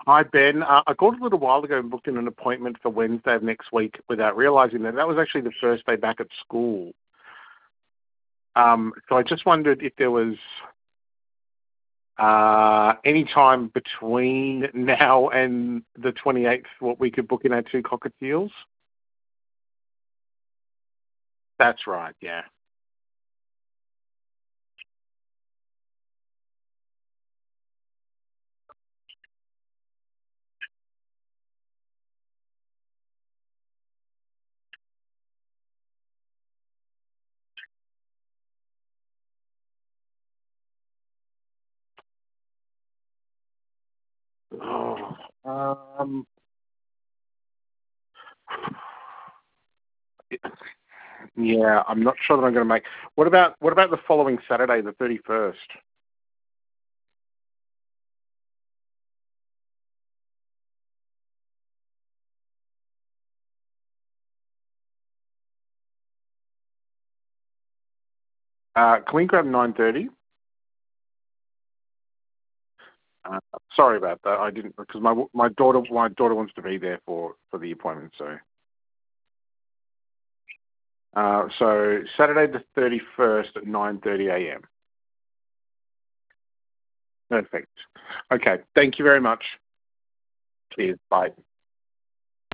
Hi, Ben. I called a little while ago and booked in an appointment for Wednesday of next week without realising that was actually the first day back at school. So I just wondered if there was any time between now and the 28th what we could book in our two cockatiels. That's right, yeah. Oh, yeah, I'm not sure that I'm going to make. What about the following Saturday, the 31st? Can we grab 9:30? Uh, Sorry about that. I didn't because my daughter wants to be there for the appointment. So Saturday the 31st at 9:30 a.m. Perfect. Okay. Thank you very much. Cheers. Bye.